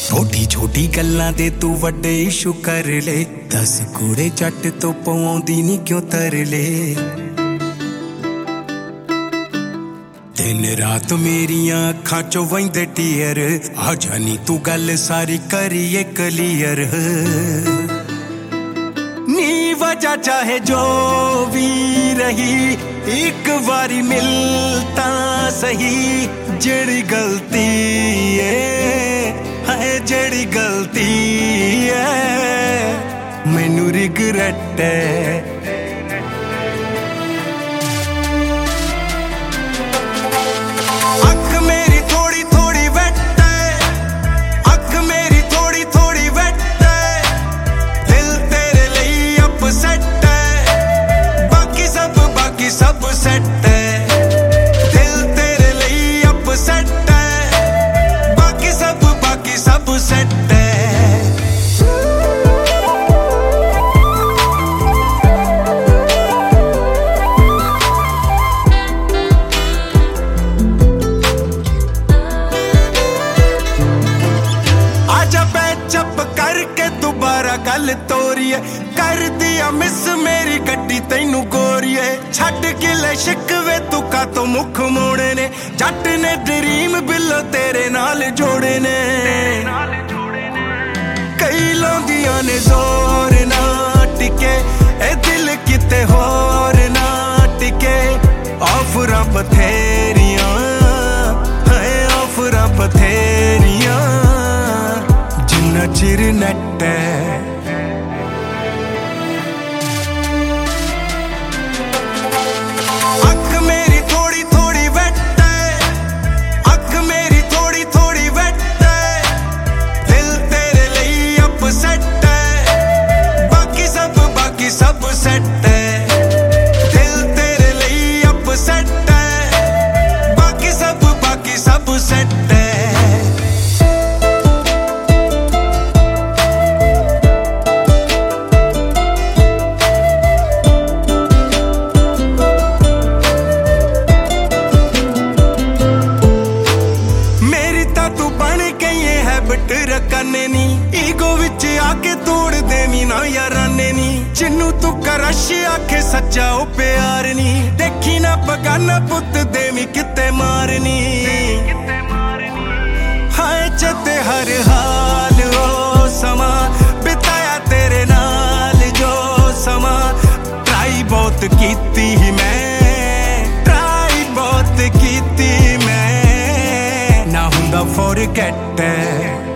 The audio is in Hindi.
छोटी छोटी गल्लां दे तू वड्डे इशू कर ले, 10 कूड़े जट तो पवाउंदी नी क्यों तरले। दिन रात मेरियां अखां चों वहिंदे टीयर, आ जानी तू गल सारी करिए क्लियर। नी वजह चाहे जो भी रही, एक बारी मिलता सही। जेड़ी गलती है जेड़ी गलती है, मैनू रिग्रेट है। अख मेरी थोड़ी थोड़ी वेट है, अख मेरी थोड़ी थोड़ी वेट है। दिल तेरे लिए अपसेट है, बाकी सब सेट है। दिल तेरे लिए अपसेट है, बाकी सब सेट है। आजा पैचअप करके दोबारा गल तोरिए, कर दिया मिस मेरी गड्डी तैनू गोरिए। छड्ड के ले शिकवे तू का तो मुख मोड़े ने, जट ने ड्रीम बिल्लो तेरे नाल जोड़े ने। कई लाउंदियां ने जोर ना टिके, ए दिल किते होर ना टिके। ऑफरां बथेरियां है, ऑफरां बथेरियां, जिन्ना चिर नट है। अख मेरी थोड़ी थोड़ी वेट है, अख मेरी थोड़ी थोड़ी वेट है। दिल तेरे लिए अपसेट है, बाकी सब सेट है। दिल तेरे लिए अपसेट है, बाकी सब सेट है। रकाने नी ईगो विच आके तोड़ देवी ना याराने नी। जिन्नू तू करश आखे सच्चा ओ प्यार नी, देखी ना बगाना पुत देवी किते मारनी। हाय चते हर हाल ओ समा बिताया तेरे नाल जो समा। ट्राई बहुत कीती मैं, ट्राई बहुत कीती मैं, ना हुंदा फॉरगेट है।